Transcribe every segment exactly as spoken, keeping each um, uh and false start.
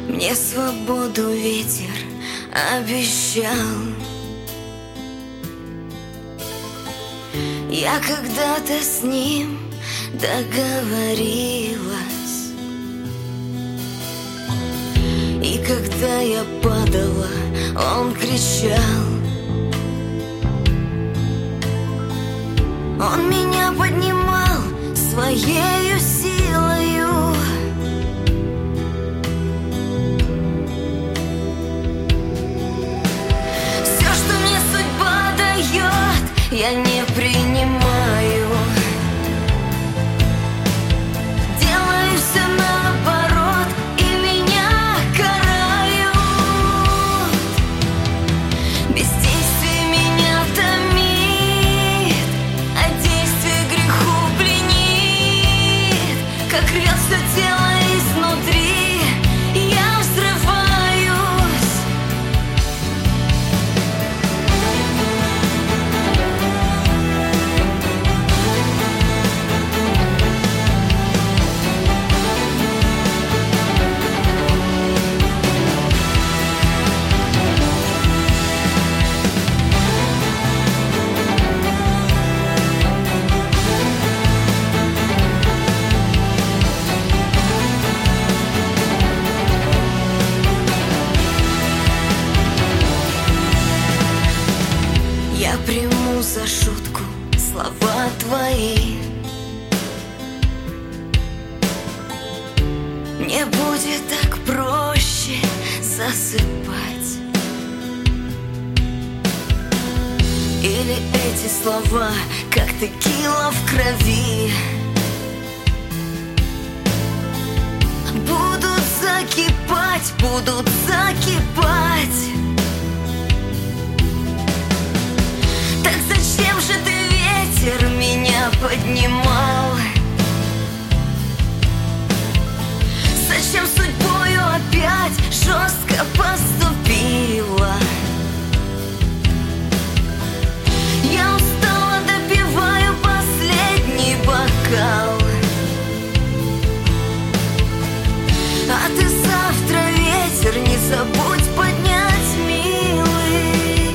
Мне свободу ветер обещал. Я когда-то с ним договорилась, и когда я падала, он кричал. Он меня поднимал своею силою. Все, что мне судьба дает, я не принимаю. Делаю все наоборот, и меня карают. Бездействие меня томит, а действие греху пленит. Как рвется тело изнутри, я взрываюсь. Я приму за шутку слова твои. Мне будет так проще засыпать. Или эти слова, как текила в крови, будут закипать, будут закипать. Так зачем же ты, ветер, меня поднимал? Зачем судьбою опять жестко поступила? Я устала, допиваю последний бокал. А ты завтра, ветер, не забудь поднять, милый.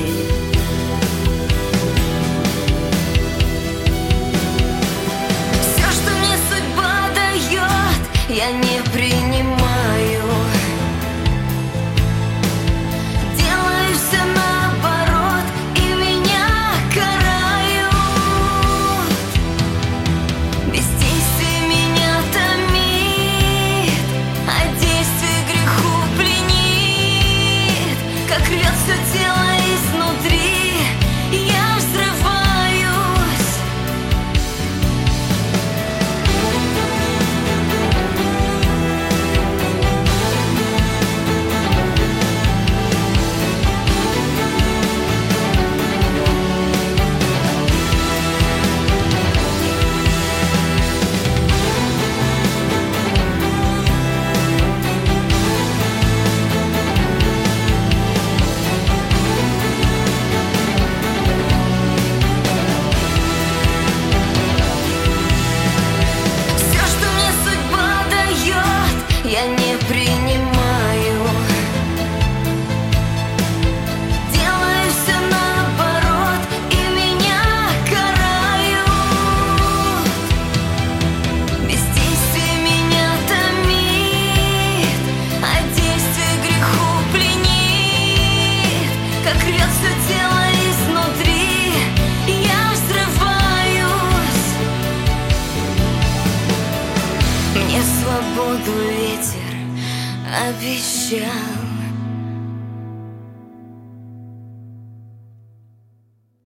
Все, что мне судьба дает, я не принимаю. Делаю все наоборот, и меня карают. Бездействие меня томит, а действие греху пленит. Как рвется тело изнутри, я взрываюсь. Все, что мне судьба дает, я не принимаю. Делаю все наоборот, и меня карают. Бездействие меня томит, а действие греху пленит. Как рвется тело изнутри, я взрываюсь. Мне свободу ветер обещал.